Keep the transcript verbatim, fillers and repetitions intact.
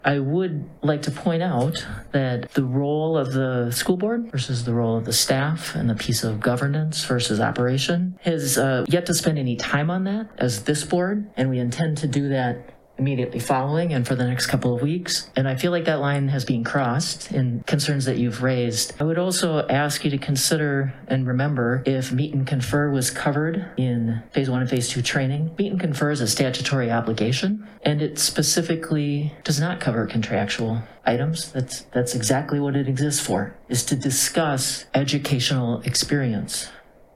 I would like to point out that the role of the school board versus the role of the staff and the piece of governance versus operation has uh, yet to spend any time on that as this board, and we intend to do that immediately following and for the next couple of weeks. And I feel like that line has been crossed in concerns that you've raised. I would also ask you to consider and remember if meet and confer was covered in phase one and phase two training. Meet and confer is a statutory obligation, and it specifically does not cover contractual items. That's, that's exactly what it exists for, is to discuss educational experience.